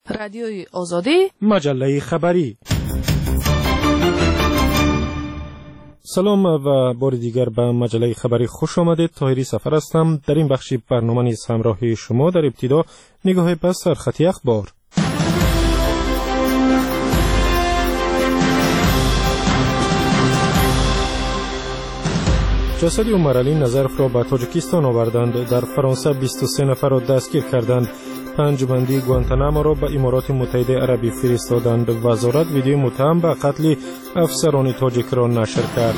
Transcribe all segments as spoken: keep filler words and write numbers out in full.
رادیوی آزادی، مجله خبری. سلام و بار دیگر به مجله خبری خوش آمدید. طاهری سفر هستم. در این بخش برنامه نیز همراهی شما. در ابتدا نگاه به سرخط اخبار. جسد عمر علی نظرف را به تاجیکستان آوردند. در فرانسه بیست و سه نفر را دستگیر کردند. پنج بندی گوانتانامو را به امارات متحده عربی فرستادند. وزارت ویدیو متهم به قتل افسران تاجیک را نشر کرد.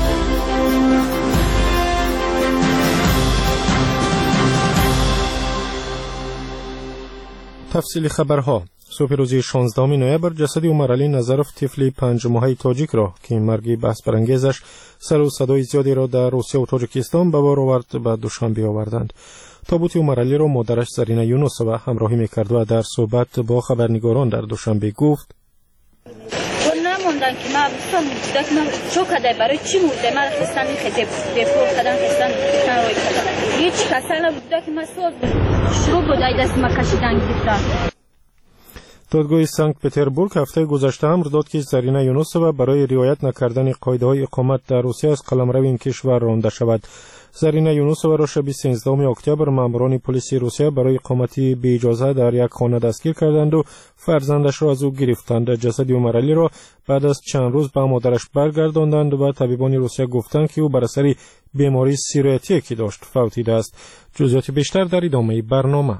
تفصیل خبرها. صبح روز شانزدهم نوامبر جسد عمر علی نظرف طفل پنج ماهه تاجیک را که مرگ بحث برانگیزش سر و صدای زیادی را در روسیه و تاجیکستان به بار آورد به دوشنبه آوردند. تابوت عمر علی را مادرش زرینه یونسووا همراهی می‌کرد و در صحبت با خبرنگاران در دوشنبه گفت: نموندن که ما بستم بودک ما چوکده برای چی مرده ما خستن خیلی بفور کردن خستن روی کردن هیچ کسا نبوده که ما سوز شروع بود ای دست ما کشیدن گرفتن. دادگاه سنت پتربورگ هفته گذشته امر داد که زرینه یونسووا برای رعایت نکردن قاعده‌های اقامت در روسیه از قلمرو این کشور رانده شود. زرینه یونسووا را شب سیزدهم اکتبر ماموران پلیس روسیه برای اقامت بی اجازه در یک خانه دستگیر کردند و فرزندش را از او گرفتند. جسد عمر علی را بعد از چند روز به مادرش برگرداندند و طبیبان روسیه گفتند که او بر اثر بیماری سیرویتی که داشت فوتیده است. جزئیات بیشتر در ادامه برنامه.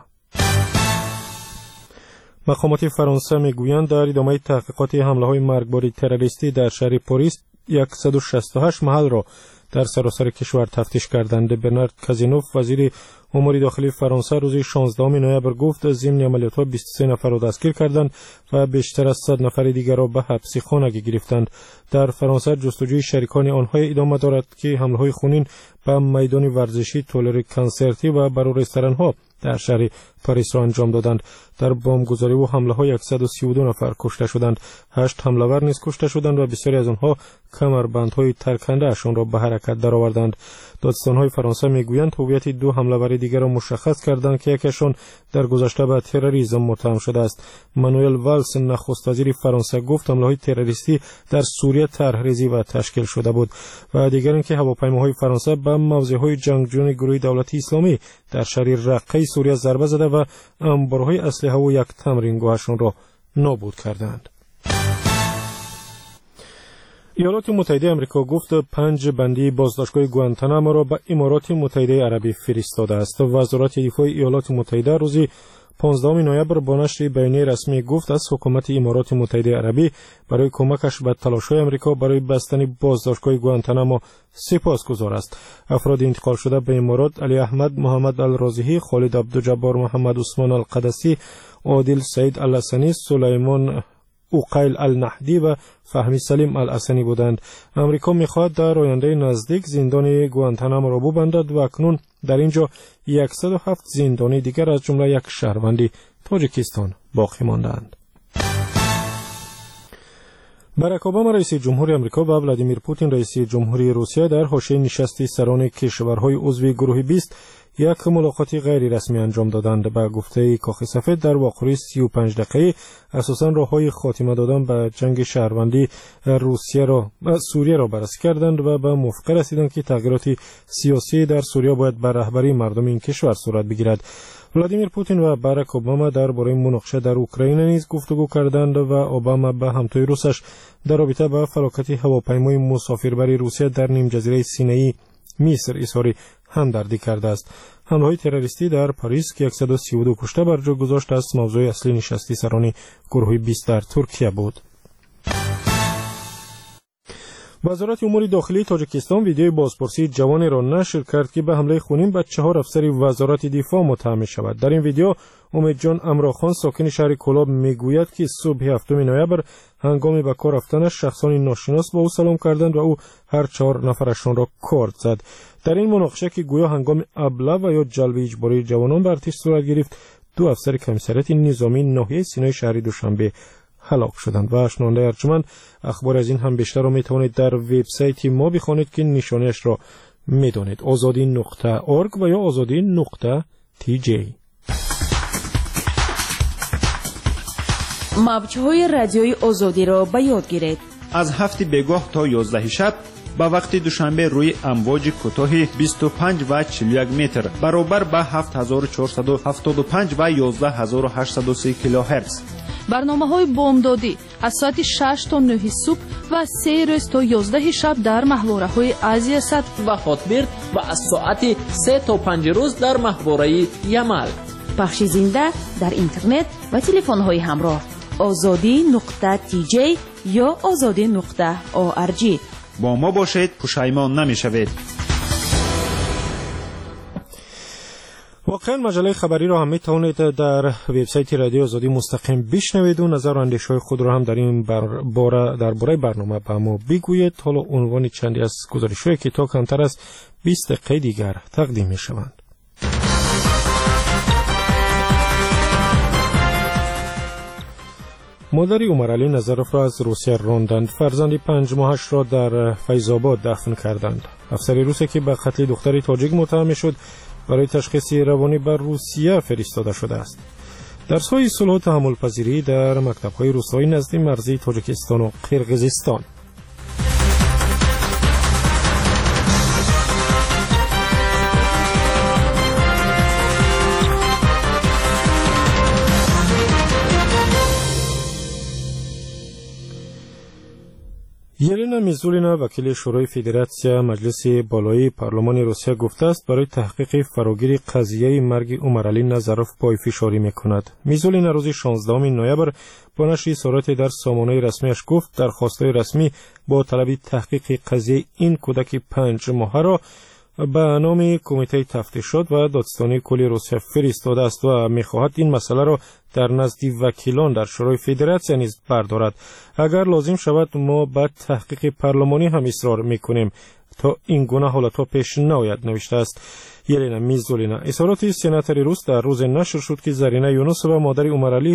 مقامات فرانسه میگویند در ادامه تحقیقات حمله‌های مرگبار تروریستی در شهر پاریس صد و شصت و هشت محل را در سراسر کشور تفتیش کردند. برنارد کازینوف وزیر امور داخلی فرانسه روز شانزدهم نوامبر گفت ضمن عملیات‌ها بیست و سه نفر را دستگیر کردند و بیشتر از صد نفر دیگر را به حبس خانگی گرفتند. در فرانسه جستجوی شریکان آنها ادامه دارد که حمله‌های خونین به میدان ورزشی تولر کانسرتی و بر رستوران‌ها در شهر پاریس را انجام دادند. در بمبگذاری و حمله‌ها صد و سی و دو نفر کشته شدند. هشت حمله‌ور نیز کشته شدند و بسیاری از آنها کمربندهای ترکنده اشان را به حرکت درآوردند. دادستان‌های فرانسه میگویند هویت دو حمله‌ور دیگر را مشخص کردند که یکیشان در گذشته به تروریسم متهم شده است. مانوئل والس نخست وزیر فرانسه گفت حمله‌های تروریستی در سوریه طرح‌ریزی و تشکیل شده بود و دیگر اینکه هواپیماهای فرانسه به موضع‌های جنگجویان گروه دولت اسلامی در شهر رقه سوریه ضربه زده و انبارهای اسلحه و یک تمرینگاهشان را نابود کردند. ایالات متحده آمریکا گفت پنج بندی بازداشتگاه گوانتانامو را به امارات متحده عربی فرستاده است. وزارت دفاع ایالات متحده روز پانزدهم نوامبر با نشر بیانیه رسمی گفت از حکومت امارات متحده عربی برای کمکش به تلاش‌های آمریکا برای بستن بازداشتگاه گوانتانامو سپاسگزار است. افراد انتقال شده به امارات علی احمد محمد الرازیی، خالد عبدالجبار محمد عثمان القدسی، عادل سعید الحسنی، سلیمان اوقیل النهدی و فهمی سلیم الحسنی بودند. امریکا می‌خواهد در آینده نزدیک زندان گوانتانامو را ببندد و اکنون در اینجا صد و هفت زندانی دیگر از جمله یک شهروندی تاجیکستان باقی ماندند. باراک اوباما رئیس جمهور آمریکا و ولادیمیر پوتین رئیس جمهوری روسیه در حاشیه نشست سران کشورهای عضو گروه بیست یک ملاقات غیر رسمی انجام دادند. به گفته کاخ سفید در واقعی سی و پنج دقیقه اساساً راههای خاتمه دادن به جنگ شهروندی روسیه را سوریه را بررسی کردند و به موافقه رسیدند که تغییرات سیاسی در سوریه باید بر رهبری مردم این کشور صورت بگیرد. ولادیمیر پوتین و باراک اوباما درباره مناقشه در اوکراین نیز گفتگو کردند و اوباما به همتای روسش در رابطه با فلاکت هواپیمای مسافربری روسیه در نیم جزیره سینایی مصر اظهار همدردی کرده است. حمله‌های تروریستی در پاریس که صد و سی و دو کشته بر جا گذاشت است موضوع اصلی نشست سران گروه بیست در ترکیه بود. وزارت امور داخلی تاجیکستان ویدیوی بازپرسی جوانی را نشر کرد که به حمله خونین به چهار افسر وزارت دفاع متهم شود. در این ویدیو امید جان امراخان ساکن شهر کلاب میگوید که صبح هفتم نوامبر هنگام به کار رفتنش شخصان ناشناس با او سلام کردند و او هر چهار نفرشان را کارت زد. در این مناقشه که گویا هنگام ابله و یا جلب اجباری جوانان به ارتش صورت گرفت، دو افسر کمیسریت نظامی ناحیه سینای شهر دوشنبه هلاک شدند. و شنونده ارجمند اخبار از این هم بیشتر را می توانید در وبسایت ما بخوانید که نشانه‌اش را می دانید: آزادی نقطه اورگ و یا آزادی نقطه تی جی. موج‌های رادیوی آزادی را به یاد گیرید. از هفت بگاه تا یازده شب با وقت دوشنبه روی امواج کوتاه بیست و پنج و چهل و یک متر برابر با هفت هزار و چهارصد و هفتاد و پنج و یازده هزار و هشتصد و سی کیلوهرتز. برنامه‌های بامدادی از ساعت شش تا نه صبح و سه روز تا یازده شب در محوره‌های آسیا صد و هاتبرد و از ساعت سه تا پنج روز در محوره یمل. پخش زنده در اینترنت و تلفن‌های همراه آزادی نقطه تی جی یا آزادی نقطه او ار جی. با ما باشید، پشیمان نمی‌شوید. واقعا مجله خبری را هم میتوانید در وبسایت رادیو آزادی مستقیم بشنوید و نظر و اندیشه‌های خود را هم در این باره در باره برنامه به ما بگویید. حالا عنوان چندی از گزارش‌هایی که تا کمتر از بیست دقیقه دیگر تقدیم می‌شوند. مادر عمرعلی نظروف را از روسیه راندند. فرزند پنج ماهش را در فیض‌آباد دفن کردند. افسر روسی که به قتل دختری تاجیک متهم شد برای تشخیص روانی بر روسیه فرستاده شده است. درس‌های صلح و تحمل پذیری در مکتب‌های روستایی نزد مرزی تاجیکستان و قرقیزستان. یلنا میزولینا وکیل شورای فدراسیا مجلس بالای پارلمان روسیه گفته است برای تحقیق فراگیر قضیه مرگ عمرعلی نظروف پای فشاری میکند. میزولینا روز شانزدهم نوامبر با نشر اظهارات در سامانه رسمیش گفت درخواست‌های رسمی با طلب تحقیق قضیه این کودک پنج ماهه را به نام کمیته تفتیشات و دادستانی کلی روسیه فرستاده است و می‌خواهد این مسئله را در نزد وکیلان در شورای فدراسیا نیز بردارد. اگر لازم شود ما به تحقیق پارلمانی هم اصرار می‌کنیم تا این گونه حالت‌ها پیش نیاید، نوشته است یلنا میزولینا. اظهارات سناتور روس در روز نشر شد که زرینا یونوسووا مادر عمرعلی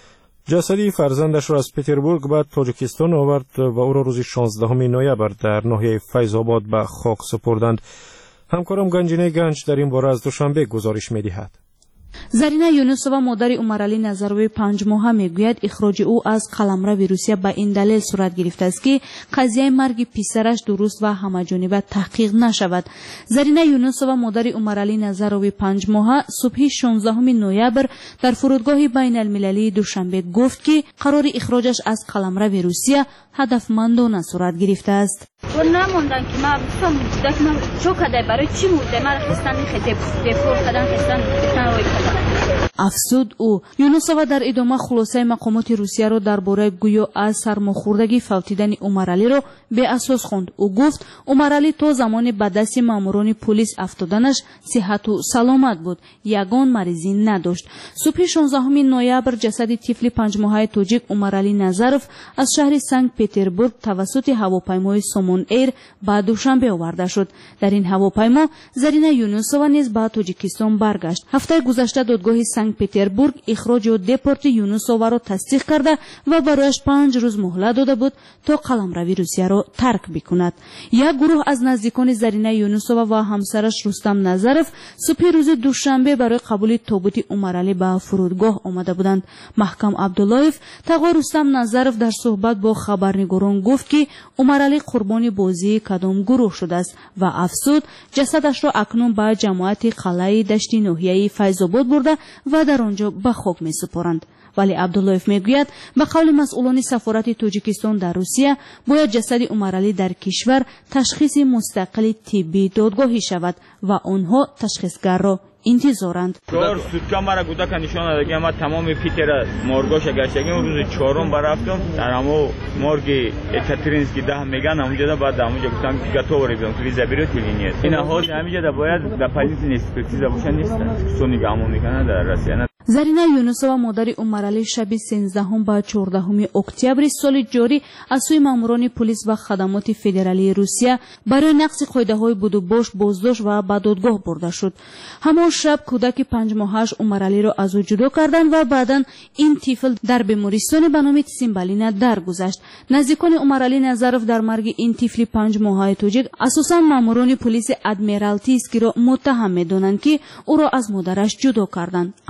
جسدی فرزندش را از پتربورگ به تاجیکستان آورد و او را روز شانزدهم نوامبر در ناحیه فیض‌آباد به خاک سپردند. همکارم گنجینه گنج در این باره از دوشنبه گزارش می‌دهد. زرینا یونوسووا مادر عمرعلی نظروی پنج ماهه میگوید اخراج او از قلمرو روسیه به این دلیل صورت گرفته است که قضیه مرگ پسرش درست و همه‌جانبه تحقیق نشود. زرینا یونوسووا مادر عمرعلی نظروی پنج ماهه صبح شانزدهم نوامبر در فرودگاه بین المللی دوشنبه گفت که قرار اخراجش از قلمرو روسیه هدفمندانه صورت گرفته است. و نموندن که ما بفهم بودک ما چو کده برای چی مرده ما خستن خیلی بفور کدن خستن خستن روی کدن. افسود او. یونوسووا در ادامه خلاصه مقامات روسیه را درباره گویا از سرماخوردگی فوتیدن عمرعلی را به اساس خواند. او گفت عمرعلی تا زمان به دست ماموران پلیس افتادنش صحت و سلامت بود، یگان مریضی نداشت. صبح شانزدهم نوامبر جسد طفل پنج ماهه تاجیک عمرعلی نظروف از شهر سنت پتربورگ توسط هواپیمای سومون ایر به دوشنبه آورده شد. در این هواپیما زرینا یونوسووا نیز به تاجیکستان برگشت. هفته گذشته دادگاه سنت پتربورگ اخراج و دپورت یونوسووا را تصدیق کرده و برایش پنج روز مهلت داده بود تا قلمرو روسیه را ترک بکند. یک گروه از نزدیکان زرینا یونوسووا و همسرش رستم نظروف صبح روز دوشنبه برای قبول تابوت عمرعلی به فرودگاه آمده بودند. محکم عبداللهیف تقوا رستم نظروف در صحبت با خبرنگاران گفت که عمرعلی قربانی بازی کدام گروه شده است و افسود جسدش را اکنون به جماعت قلعه دشتی ناحیه فیض‌آباد برده و در آنجا به خاک می سپارند. ولی عبداللهیف میگوید به قول مسئولان سفارت تاجیکستان در روسیه باید جسد عمرعلی در کشور تشخیص مستقل طبی دادگاهی شود و آنها تشخیصگر را انتظارند. چهار سوتکا مرا کودک نشان داد که ما تمام پیتر مورگاش گشتیم. روز چهارم برفتم در همو مورگ اکاترینسکی ده میگن اونجا بعد اونجا گفتم گاتوری بیام توی زبیرو تلینیه این حال همینجا باید به پلیس نیسپکتیزا باشه نیست سونی گامون میکنه در روسیه. زرینا یونوسووا مادر عمرعلی شب سیزدهم به چهاردهم اکتبر سال جاری از سوی ماموران پلیس و خدمات فدرالی روسیه برای نقض قاعده‌های بود و باش بازداشت و به دادگاه برده شد. همان شب کودک پنج ماهش عمرعلی را از او جدا کردند و بعداً این طفل در بیمارستان به نام تسیمبالینا درگذشت. نزدیکان عمرعلی نظروف در مرگ این طفل پنج ماهه تاجیک اساساً ماموران پلیس ادمیرالتی است که را متهم می‌دانند که او را از مادرش جدا کردند، اما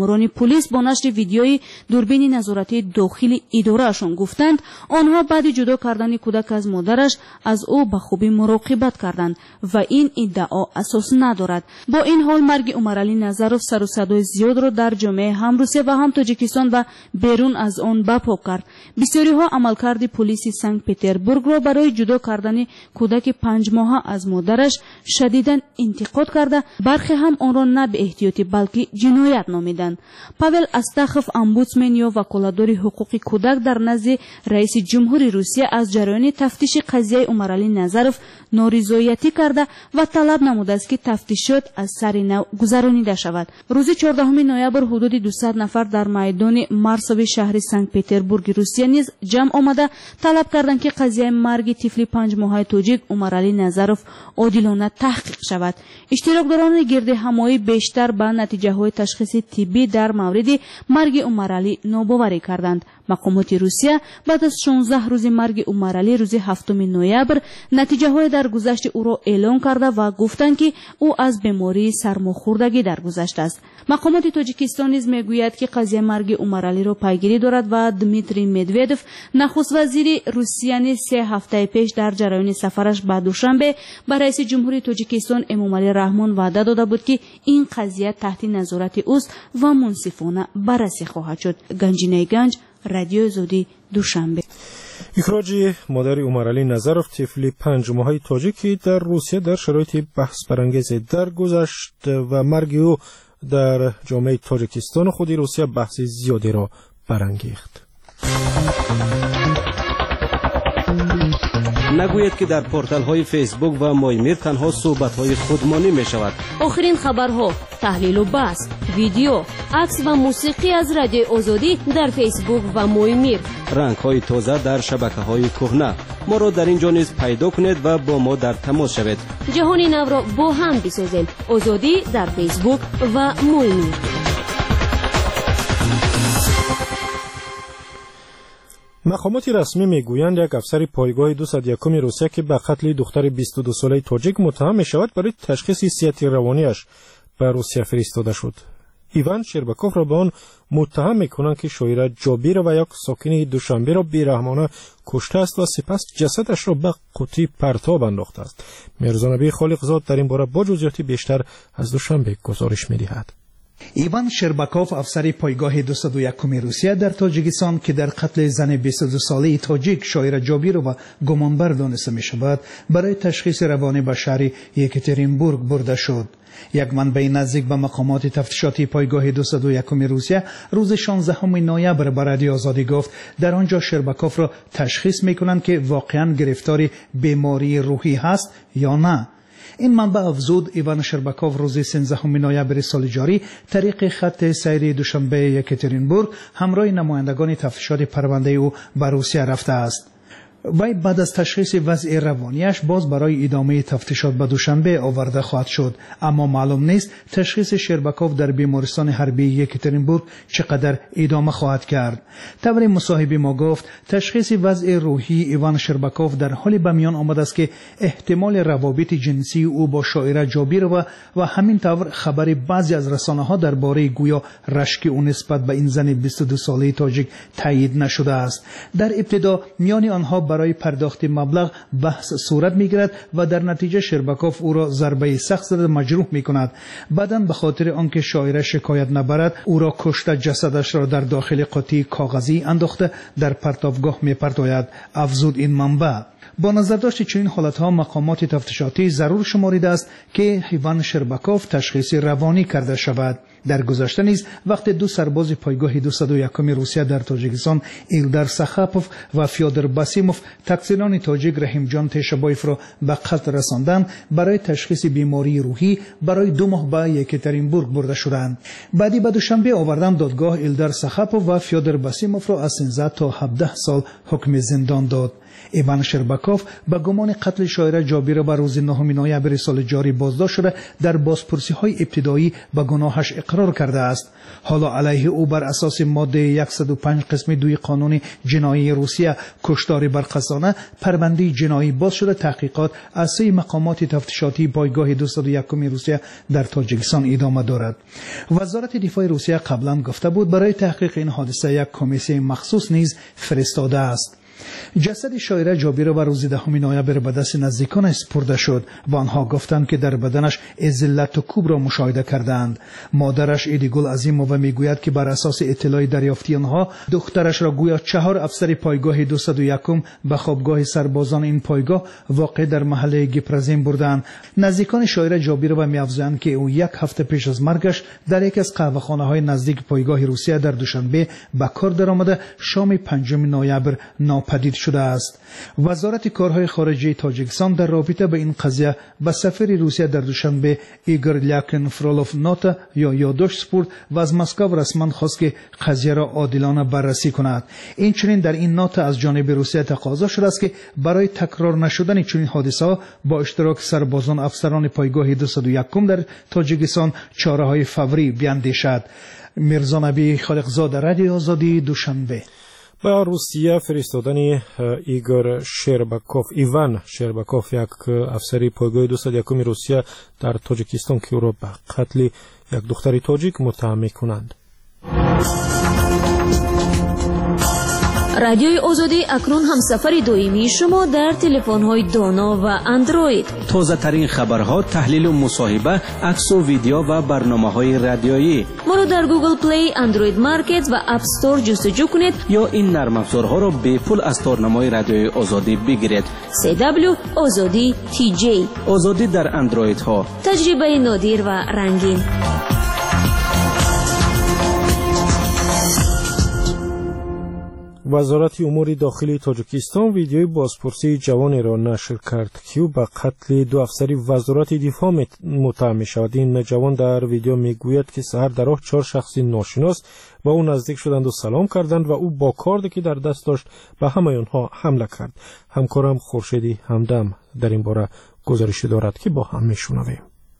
ماموران پلیس با نشر ویدیوی دوربین نظارتی داخلی ادارهشان گفتند آنها بعد جدا کردن کودک از مادرش از او به خوبی مراقبت کردند و این ادعا اساس ندارد. با این حال مرگ عمرعلی نظروف سر و صدای زیاد را در جامعه هم روسیه و هم تاجیکستان و بیرون از آن برپا کرد. بسیاری ها عملکرد پلیس سنت پتربورگ را برای جدا کردن کودک پنج ماهه از مادرش شدیداً انتقاد کرده، برخی هم آن را نه به احتیاطی بلکه جنایت نامیدند. پاول استاخوف امبودسمن یا وکالتدار حقوق کودک در نزد رئیس جمهوری روسیه از جریان تفتیش قضیه عمرعلی نظروف نارضایتی کرده و طلب نموده است که تفتیشات از سر نو گذرانیده شود. روز چهاردهم نوامبر حدود دویست نفر در میدان مارسوی شهر سنت پتربورگ روسیه نیز جمع آمده طلب کردند که قضیه مرگ طفل پنج ماهه تاجیک عمرعلی نظروف عادلانه تحقیق شود. اشتراکداران گرد همایی بیشتر به نتیجه های تشخیص طبی در مورد مرگ عمرعلی ناباوری کردند. مقامات روسیه بعد از شانزده روز مرگ عمرعلی روز هفتم نوامبر نتیجه های درگذشت او را اعلام کرده و گفتند که او از بیماری سرماخوردگی درگذشته است. مقامات تاجیکستان نیز میگوید که قضیه مرگ عمرعلی را پیگیری دارد و دمیتری مدودوف نخست وزیر روسیه نیز سه هفته پیش در جریان سفرش به دوشنبه به رئیس جمهوری تاجیکستان امامعلی رحمان وعده داده بود که این قضیه تحت نظارت اوست و منصفانه بررسی خواهد شد. گنجینه گنج، رادیو آزادی، دوشنبه. اخراج مادر عمرعلی نظروف طفل پنج ماهه تاجیکی در روسیه در شرایط بحث برانگیز درگذشت و مرگ او در جامعه تاجیکستان خود روسیه بحث زیادی را برانگیخت. نگوید که در پورتال های فیسبوک و مایمیر تنها صحبت های خودمانی می شود. آخرین خبرها، تحلیل و بحث، ویدیو، عکس و موسیقی از رادیو آزادی در فیسبوک و مایمیر. رنگ های تازه در شبکه های کهنه. ما را در اینجا نیز پیدا کنید و با ما در تماس شوید. جهان نو را با هم بسازیم. آزادی در فیسبوک و مایمیر. مقامات رسمی میگویند یک افسر پایگاه دویست و یک روسیه که به قتل دختر بیست و دو ساله تاجیک متهم می شود برای تشخیص حیثیت روانیش به روسیه فرستاده شد. ایوان شرباکوف را به آن متهم میکنند که شاعر جابیر و یک ساکن دوشنبه را بیرحمانه کشته است و سپس جسدش را به قوطی پرتاب انداخته است. میرزا نبی خالقزاد در این باره با جزئیات بیشتر از دوشنبه گزارش میدهد. ایوان شرباکوف افسر پایگاه دویست و یک روسیه در تاجیکستان که در قتل زن بیست و دو ساله تاجیک شاعر جابیر و گمانبر دانسته می شود برای تشخیص روانی به شهر یکاترینبورگ برده شد. یک منبع نزدیک به مقامات تفتیشاتی پایگاه دویست و یک روسیه روز شانزدهم نوامبر به رادیو آزادی گفت در آنجا شرباکوف را تشخیص می کنند که واقعا گرفتار بیماری روحی هست یا نه. این منبع افزود ایوان شرباکوف روز سیزدهم نوامبر سال جاری طریق خط سیر دوشنبه یکاترینبورگ همراه نمایندگان تفتیشات پرونده او به روسیه رفته است. وی بعد از تشخیص وضع روانیش باز برای ادامه تفتیشات به دوشنبه آورده خواهد شد، اما معلوم نیست تشخیص شرباکوف در بیمارستان حربی یکاترینبورگ چقدر ادامه خواهد کرد. طبری مصاحبه ما گفت تشخیص وضع روحی ایوان شرباکوف در حالی به میان آمده است که احتمال روابط جنسی او با شاعر جابیر و و همین طور خبر بعضی از رسانه‌ها درباره گویا رشک او نسبت به این زن بیست و دو ساله تاجیک تایید نشده است. در ابتدا میان آنها برای پرداخت مبلغ بحث صورت میگیرد و در نتیجه شرباکوف او را ضربه سخت زده مجروح میکند. بعداً به خاطر آنکه شاعر شکایت نبرد او را کشته جسدش را در داخل قوطی کاغذی انداخته در پرتابگاه میپرتاید، افزود این منبع. با نظر داشت چنین حالتها مقامات تفتیشاتی ضرور شمارده است که ایوان شرباکوف تشخیص روانی کرده شود. در گذشته نیز وقت دو سرباز پایگاه دویست و یک روسیه در تاجیکستان ایلدار سخاپوف و فیودر باسیموف تقصیران تاجیک رحیم جان تشبایف را به قتل رساندند برای تشخیص بیماری روحی برای دو ماه به یکاترینبورگ برده شدند. بعدی به دوشنبه آوردن دادگاه ایلدار سخاپوف و فیودر باسیموف را از سیزده تا هفده سال حکم زندان داد. ایوان شرباکوف به گمان قتل شاعره جابیرو به روز نهم نوامبر سال جاری بازداشت شده در بازپرسی های ابتدایی به گناهش اقرار کرده است. حالا علیه او بر اساس ماده صد و پنج قسم دوی قانون جنایی روسیه کشتار برقصانه پرونده جنایی باز شده. تحقیقات از سوی مقامات تفتیشاتی پایگاه دویست و یک روسیه در تاجیکستان ادامه دارد. وزارت دفاع روسیه قبلا گفته بود برای تحقیق این حادثه یک کمیسیون مخصوص نیز فرستاده است. جسد شاعره جابیرو بر روز دهم نوامبر به دست نزدیکان سپرده شد و آنها گفتند که در بدنش ذلت و کوب را مشاهده کردند. مادرش ایدیگول عظیمووا میگوید که بر اساس اطلاع دریافتی آنها دخترش را گویا چهار افسر پایگاه دویست و یک به خوابگاه سربازان این پایگاه واقع در محله گپرزین بردند. نزدیکان شاعره جابیرو می‌افزایند که او یک هفته پیش از مرگش در یک از قهوه‌خانه‌های نزدیک پایگاه روسیه در دوشنبه به کار درآمده شام پنجم نوامبر ناپدید شده است. وزارت کارهای خارجه تاجیکستان در رابطه با این قضیه به سفیر روسیه در دوشنبه ایگور لاکن فرولوف نوت یا یادداشت سپرد و از مسکو رسما خواست که قضیه را عادلانه بررسی کند. این چنین در این نوت از جانب روسیه تقاضا شده است که برای تکرار نشدن چنین حادثه با اشتراک سربازان افسران پایگاه دویست و یک در تاجیکستان چاره‌های فوری بیاندیشد. میرزا نبی خالقزاده، رادیو آزادی، دوشنبه. با روسیه فرستادن ایگور شرباکوف ایوان شرباکوف یک افسری پایگاه دویست و یک روسیه در تاجیکستان که او را به قتل یک دختر تاجیک متهم می‌کنند. رادیوی آزادی اکنون همسفر دائمی شما در تلفن‌های دانا و اندروید. تازه ترین خبرها، تحلیل و مصاحبه، عکس و ویدیو و برنامه‌های رادیویی. ما را در گوگل پلی، اندروید مارکت و اپ استور جستجو کنید یا این نرم افزارها را به پول از تارنمای رادیوی آزادی بگیرید. سی دبلیو آزادی تی جی. آزادی در اندروید ها. تجربه نادر و رنگین. وزارت امور داخلی تاجیکستان ویدیوی بازپرسی جوانی را نشر کرد که او به قتل دو افسری وزارت دفاع متهم می‌شود. این جوان در ویدیو میگوید که سحر در راه چهار شخص ناشناس با او نزدیک شدند و سلام کردند و او با کاردی که در دست داشت به همه آنها حمله کرد. همکارم خورشیدی همدم در این باره گزارشی دارد که با هم میشنویم.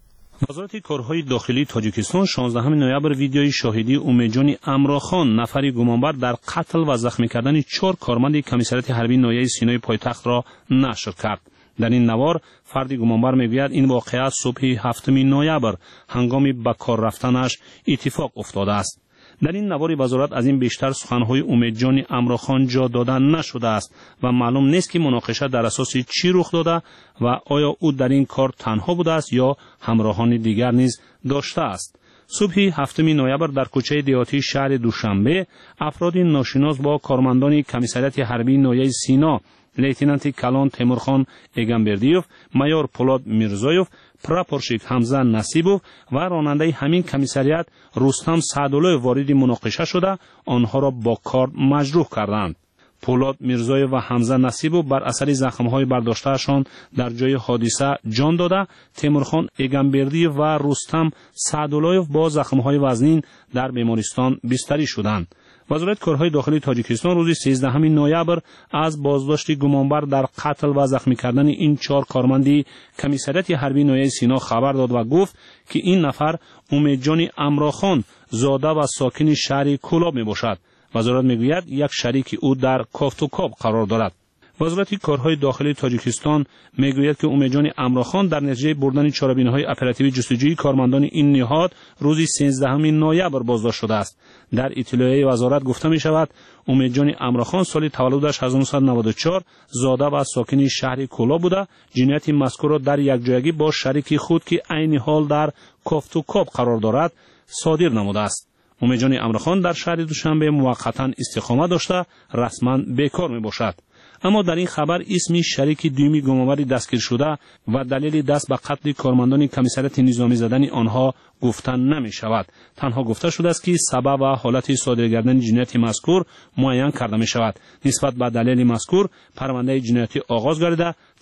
وزارت کارهای داخلی تاجیکستان شانزدهم نوامبر ویدیوی شاهدی امیدجان امراخان نفری گمانبر در قتل و زخمی کردن چهار کارمند کمیسریت حربی ناحیه سینای پایتخت را نشر کرد. در این نوار فردی گمانبر میگوید این واقعه صبح هفتم نوامبر هنگامی به کار رفتنش اتفاق افتاده است. در این نوار وزارت از این بیشتر سخنهای امیدجان امراخان جا داده نشده است و معلوم نیست که مناقشه در اساس چی رخ داده و آیا او در این کار تنها بوده است یا همراهان دیگر نیز داشته است. صبح هفتم نوامبر در کوچه دیهاتی شهر دوشنبه افراد ناشناس با کارمندان کمیسریت حربی ناحیه سینا لیتنانت کلان تیمورخان ایگانبردیوف، مایور پولاد میرزایوف، پراپورشیک حمزه نصیبوف و راننده همین کمیسریت رستم سعدالله وارد مناقشه شده آنها را با کار مجروح کردند. پولاد میرزایوف و حمزه نصیبوف بر اثر زخم‌های برداشتهشان در جای حادثه جان داده، تیمورخان ایگانبردیوف و رستم سعدالله با زخم‌های وزنین در بیمارستان بستری شدند. وزارت کارهای داخلی تاجیکستان روز سیزدهم نوامبر از بازداشت گمانبر در قتل و زخمی کردن این چهار کارمند کمیسریت حربی ناحیه سینا خبر داد و گفت که این نفر امیدجان امراخان زاده و ساکن شهر کولاب می باشد. وزارت میگوید یک شریک او در کافتوکاب قرار دارد. وزارت کارهای داخلی تاجیکستان میگوید که امیدجان امراخان در نتیجه بردن چاره‌بینی‌های اپراتیو جستجویی کارمندان این نهاد روز سیزدهم نوامبر بازداشت شده است. در اطلاعیه وزارت گفته می شود امیدجان امراخان سال تولدش هزار و نهصد و نود و چهار زاده و ساکن شهر کولا بوده. جنایت مذکور را در یک جایگی با شریک خود که عین حال در کافتوکاب قرار دارد صادر نموده است. امیدجان امراخان در شهر دوشنبه موقتا استقامت داشته رسما بیکار می باشد. اما در این خبر اسم شریک دومی گمانبر دستگیر شده و دلیل دست به قتل کارمندان کمیسریت نظامی زدن آنها گفتن نمی شود. تنها گفته شده است که سبب و حالت صادر کردن جنایت مذکور معین کرده می شود. نسبت به دلیل مذکور پرونده جنایتی آغاز گردیده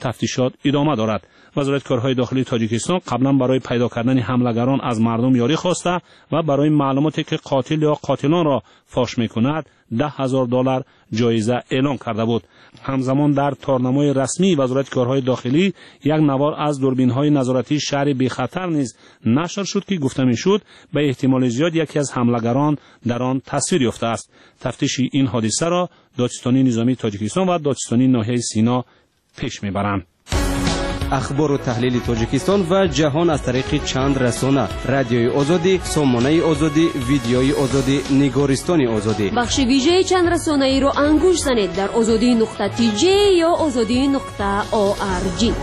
تفتیشات ادامه دارد. وزارت کارهای داخلی تاجیکستان قبلا برای پیدا کردن حملگران از مردم یاری خواسته و برای معلوماتی که قاتل یا قاتلان را فاش میکند ده هزار دلار جایزه اعلام کرده بود. همزمان در تارنمای رسمی وزارت کارهای داخلی یک نوار از دوربین‌های نظارتی شهر بی خطر نیز نشر شد که گفته میشد به احتمال زیاد یکی از حملگران در آن تصویر یافته است. تفتیش این حادثه را دادستانی نظامی تاجیکستان و دادستانی ناحیه سینا پیش میبرند. اخبار و تحلیل تاجیکستان و جهان از طریق چند رسانه: رادیوی آزادی، سامانه آزادی، ویدیوی آزادی، نگارستان آزادی. بخش ویژه چند رسانه ای را انگوش زنید در آزادی نقطه تی جی یا آزادی نقطه او آر جی.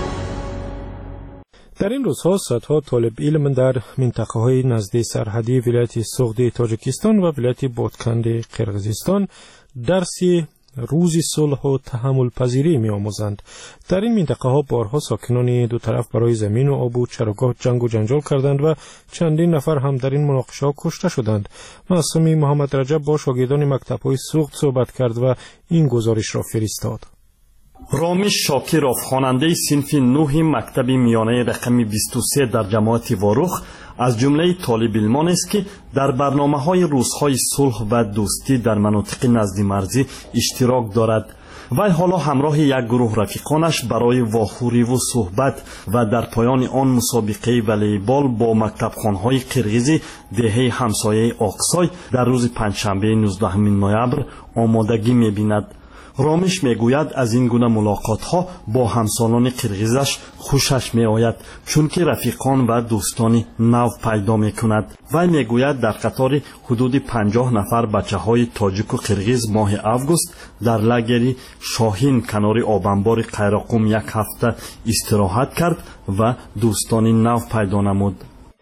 در این روزها صدها طالب علم در منطقه های نزدیک سرحدی ولایت سوغدی تاجیکستان و ولایت بادکند قرقیزستان درسی روزی صلح و تحمل پذیری می آموزند. در این منطقه ها بارها ساکنان دو طرف برای زمین و آب و چراگاه جنگ و جنجال کردند و چندین نفر هم در این مناقشه ها کشته شدند. معصومی محمد رجب با شاگردان مکتب های سوغد صحبت کرد و این گزارش را فرستاد. رامش شاکرов خواننده صنف نه مکتب میانه رقم بیست و سه در جماعت واروخ از جمله طالب علمان است که در برنامه‌های روزهای صلح و دوستی در مناطق نزدی مرزی اشتراک دارد. وی حالا همراه یک گروه رفیقانش برای واخوری و صحبت و در پایان آن مسابقه والیبال با مکتبخوان‌های قرقیزی دهه همسایه آقسای در روز پنجشنبه نوزدهم نوامبر آمادگی می‌بیند. رامش میگوید از این گونه ملاقات ها با همسالان قرقیزش خوشش می آید چون که رفیقان و دوستانی نو پیدا می کند. وی میگوید در قطار حدود پنجاه نفر بچه های تاجیک و قرقیز ماه اوگوست در لگری شاهین کنار آبانبار قیراقوم یک هفته استراحت کرد و دوستانی نو پیدا نمود.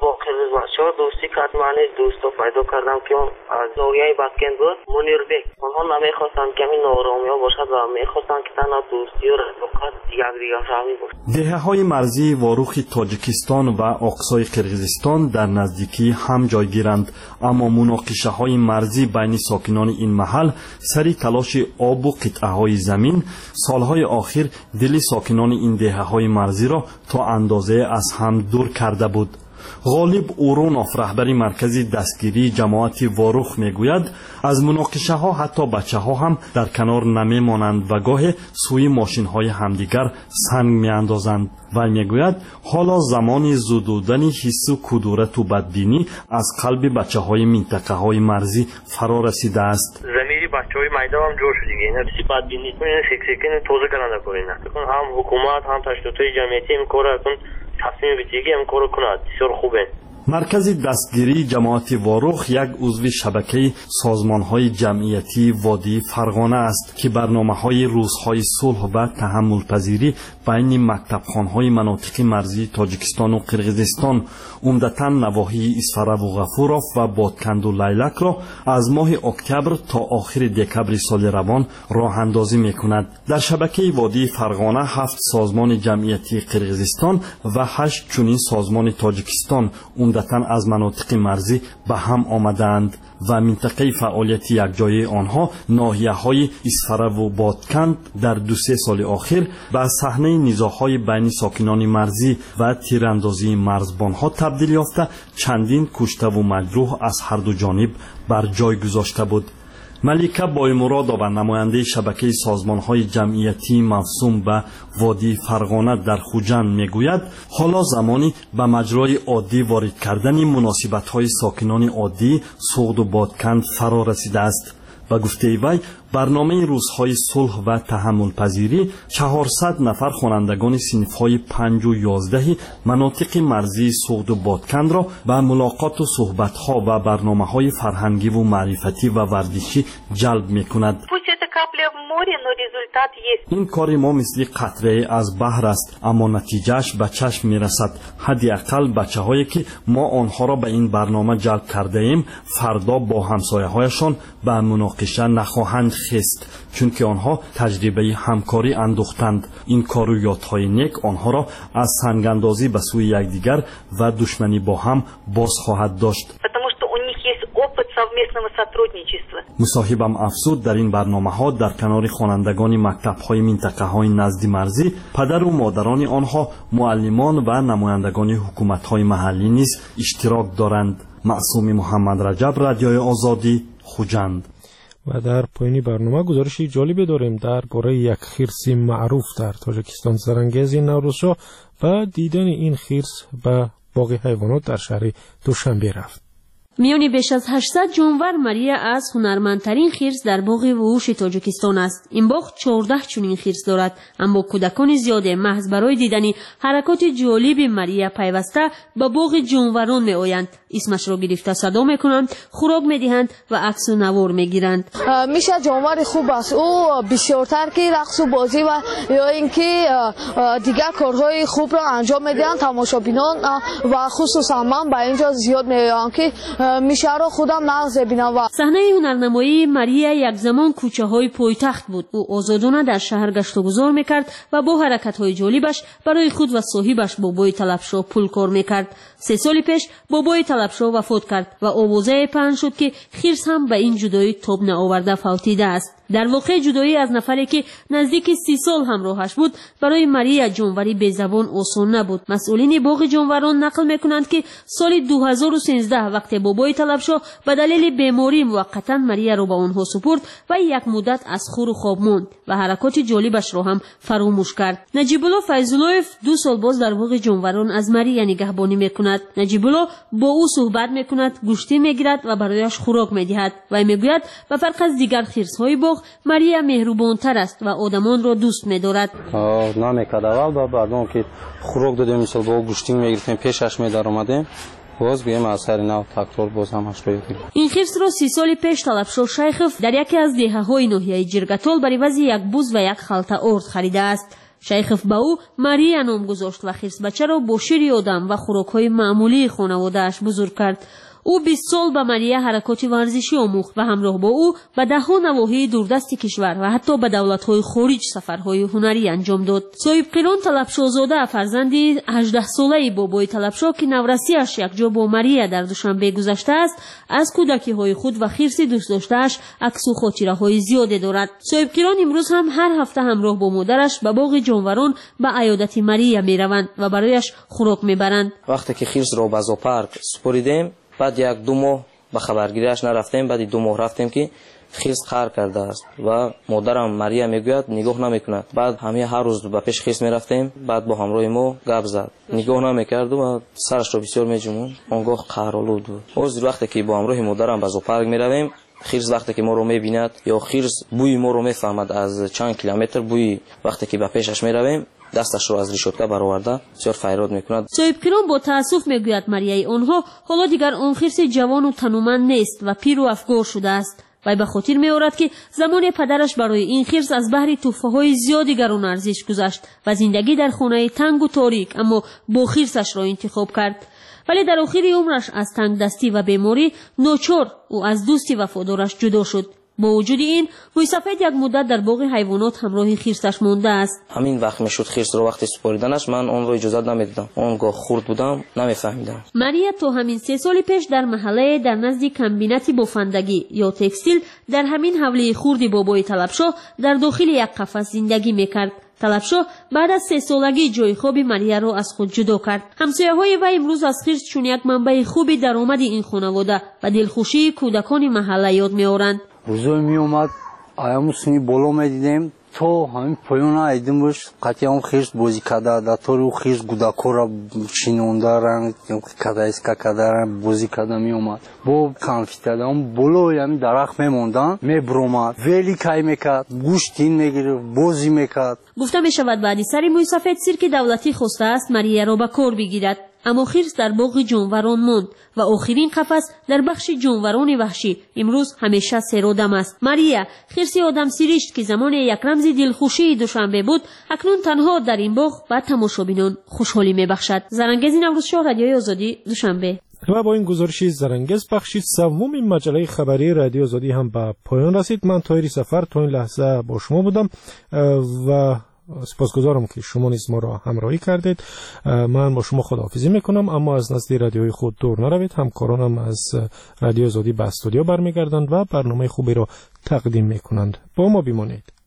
دوستی کردم، من دوستا پیدا کردم که از نوریای بادکند بود، منیربک. آنها نمیخواستند کمی نارامی ها باشد و میخواستند که تنها دوستی و رفاقت یک دیگر فهمی بود. دهه های مرزی واروخ تاجیکستان و آقسای قرقیزستان در نزدیکی هم جای گیرند، اما مناقشه های مرزی بین ساکنان این محل سری تلاش آب و قطعه های زمین سالهای آخر دل ساکنان این دهه های مرزی را تا اندازه از هم دور کرده بود. غالب اورونوف رهبری مرکزی دستگیری جماعت واروخ میگوید از مناقشه ها حتی بچه ها هم در کنار نمی مانند و گاه سوی ماشین های همدیگر سنگ می اندازند. و میگوید حالا زمان زدودن حس و کدورت و بدبینی از قلب بچه های منطقه های مرزی فرا رسیده است. زمینی بچه های میدان هم جور شده دیگه، اینا بسی بدبینی کنین فکر توزه کننده کنین، هم حکومت هم تشکیلات جمعیتی این کار کن تصمیم بگیری هم کار کند، بسیار خوبه. مرکز دستگیری جماعت واروخ یک عضو شبکه سازمان‌های جمعیتی وادی فرغانه است که برنامه‌های روزهای صلح و تحمل پذیری بین مکتبخوان‌های مناطق مرزی تاجیکستان و قرقیزستان عمدتاً نواحی اسفره و غفوروف و بادکند و لیلک را از ماه اکتبر تا آخر دکبر سال روان راه اندازی می‌کند. در شبکه وادی فرغانه هفت سازمان جمعیتی قرقیزستان و هشت چنین سازمان تاجیکستان عمدتاً از مناطق مرزی به هم آمدند و منطقه فعالیت یکجایی آنها ناحیه‌های اسفره و بادکند در دو سه سال آخر به صحنه نزاع‌های بین ساکنان مرزی و تیراندازی مرزبان‌ها تبدیل یافته چندین کشته و مجروح از هر دو جانب بر جای گذاشته بود. ملیکه بایمرادова نماینده شبکه سازمان‌های جمعیتی مفصوم به وادی فرغانه در خوجند میگوید حالا زمانی به مجرای عادی وارد کردن مناسبت‌های ساکنان عادی سوغد و بادکند فرا رسیده است. و گفته وی برنامه روزهای صلح و تحمل پذیری چهارصد نفر خوانندگان صنف‌های پنج و یازده مناطق مرزی سوغد و بادکند را به ملاقات و صحبت‌ها و برنامه‌های فرهنگی و معرفتی و ورزشی جلب می‌کند. این کار ما مثل قطره از بحر است، اما نتیجهش به چشم میرسد. حداقل بچه‌هایی که ما آنها را به این برنامه جلب کرده ایم فردا با همسایه‌هایشان به مناقشه نخواهند خست، چون که آنها تجربه همکاری اندوختند. این کار و یادهای نیک آنها را از سنگاندازی به سوی یکدیگر و دشمنی با هم باز خواهد داشت. сотрудничества. مصاحبم افزود در این برنامه‌ها در کنار خوانندگان مکتب‌های منطقه‌های نزد مرزی، پدر و مادران آنها، معلمان و نمایندگان حکومت‌های محلی نیز اشتراک دارند. معصوم محمد رجب، رادیوی آزادی، خوجند. و در پایین برنامه گزارشی جالب داریم درباره یک خرس معروف در تاجیکستان. زرنگیز نوروزشاه و دیدن این خرس به باغ حیوانات در شهر دوشنبه رفت. میانی بیش از هشتصد جانور ماریا از هنرمندترین خرس در باغ وحوش تاجیکستان است. این باغ چهارده چنین خرس دارد، اما کودکان زیاد محض برای دیدن حرکات جالب ماریا پیوسته به باغ جانوران می آیند. اسمش را گرفته صدا می کنند، خوراک می دهند و عکس و نوار می گیرند. میشه جانور خوب است، او بسیارتر که رقص و بازی و یا اینکه دیگر کارهای خوب را انجام می دهند. تماشابینان و خصوصا من به اینجا زیاد می آیند که میشه را خودم نقض ببینم. و صحنه هنرنمایی ماریا یک زمان کوچه های پایتخت بود. او آزادانه در شهر گشت و گذار میکرد و با حرکت های جالبش برای خود و صاحبش بابای طلبشاه پول کار میکرد. سه سال پیش بابای طلبشاه وفات کرد و آوازه پهن شد که خرس هم به این جدایی تاب نآورده فوتیده است. در واقع جدایی از نفری که نزدیک سی سال همراهش بود برای ماریا جانوری به زبان آسان نبود. مسئولین باغ جانوران نقل میکنند که سال دو هزار و سیزده وقتی بابای طلبشاه به دلیل بیماری موقتا ماریا را به آنها سپرد و یک مدت از خور و خواب ماند و حرکات جالبش را هم فراموش کرد. نجیب الله فیض‌الله‌یف دو سال باز در باغ جانوران از ماریا نگهبانی میکند. نجیب الله با او صحبت میکند، گوشتی میگیرد و برایش خوراک میدهد و میگوید به فرق از دیگر خرس‌های باغ ماریا مهربان‌تر است و آدمان را دوست می‌دارد. نمی‌کرد اول با بعدون که خوراک دادیم مثلا با گوشتی می‌گرفتیم پیشش می‌دار اومدیم باز بیایم از سر نو تکرار باز هم هشتاد. این خرس را سی سال پیش طلبشاه شیخف در یکی از دهه‌های ناحیه جرگتال برای وضع یک بوز و یک خلطه آرد خریده است. شیخف به او ماریا نام گذاشت و خرس بچه را با شیر آدم و خوراک‌های معمولی خانواده‌اش بزرگ کرد. او بیست سال به ماریا حرکات ورزشی آموخت و همراه با او به ده‌ها نواحی دوردست کشور و حتی به دولت‌های خارج سفرهای هنری انجام داد. صاحب قران طلبشاهزاده فرزند هجده ساله بابای طلبشاه که نورسی‌اش یک جا با ماریا در دوشنبه گذشته است، از کودکی‌های خود و خرس دوست داشته‌اش عکس و خاطره‌های زیادی دارد. صاحب قران امروز هم هر هفته همراه با مادرش به باغ جانوران به عیادت ماریا می‌روند و برایش خوراک می‌برند. وقتی که خرس را به زوپارک سپریدیم بعد یک دو ماه به خبرگیریش نرفتیم، بعد دو ماه رفتیم که خرس قهر کرده است و مادرم ماریا میگوید نگاه نمیکند. بعد همه هر روز به پیش خرس میرفتیم، بعد با همراه ما گپ زد، نگاه نمیکرد و سرش را بسیار میجوموند. آنگاه قهرآلود بود. از وقتی که با همراه مادرم به زوپارک میرویم، خرس وقتی که ما رو میبیند یا خرس بوی ما رو میفهمد از چند کیلومتر بوی، وقتی که به پیشش میرویم دستش رو از ریشوتکه برآورده بسیار فریاد میکند. صاحب قران با تاسف میگوید ماریای آنها حالا دیگر آن خرس جوان و تنومند نیست و پیر و افگار شده است. و به خاطر میآورد که زمان پدرش برای این خرس از بحر تحفه‌های زیادی گران ارزش گذشت و زندگی در خانه تنگ و تاریک اما با خرسش را انتخاب کرد. ولی در آخر عمرش از تنگ دستی و بیماری ناچار او از دوستی وفادارش جدا شد. با وجود این مویسفید یک مدت در باغ حیوانات همراه خرسش مانده است. همین وقت میشد خرس رو وقتی سپاریدنش من اون رو اجازه نمیدادم، اونگاه خورد بودم نمیفهمیدم. ماریا تو همین سه سال پیش در محله در نزد کمبینت بافندگی یا تکستیل در همین حوله خورد بابای طلبشاه در داخل یک قفس زندگی میکرد. طلبشاه بعد از سه سالگی جای خواب ماریا را از خود جدا کرد. همسایه‌های وی امروز از خرس چون یک منبع خوبی درآمد این خانواده و دلخوشی کودکان محله یاد می‌آورند. روزای می اومد ایامو سنی بالا میدیدیم تو همین پایونا ایدیم باش قطعی هم خیرس بازی کرده در طور خیرس گوداکو را چینونده رنگ کده ایسکا کده رنگ بازی کرده می اومد با کنفیتده هم بالا یعنی درخت میموندن می برومد ویلی کهی میکرد گوشت این میگیره بازی میکرد. گفته می شود بعدی سری مویسفید سیرک دولتی خواسته است ماریا را به کار بگیرد، اما خرس در باغ جانوران ماند و آخرین قفس در بخش جانوران وحشی امروز همیشه سرودم است. ماریا خرس آدم سیریشت که زمان یک رمز دلخوشی دوشنبه بود اکنون تنها در این باغ و تماشابینان خوشحالی میبخشد. زرنگیز نوروزشاه، رادیوی آزادی، دوشنبه. و با این گزارش زرنگیز بخش سوم این مجله خبری رادیو آزادی هم به پایان رسید. من طاهری سفر تا این لحظه با شما بودم و سپاسگزارم که شما نیز ما را همراهی کردید. من با شما خداحافظی میکنم، اما از نزد رادیوی خود دور نروید. همکارانم از رادیو آزادی به استودیو برمیگردند و برنامه خوبی را تقدیم میکنند. با ما بمانید.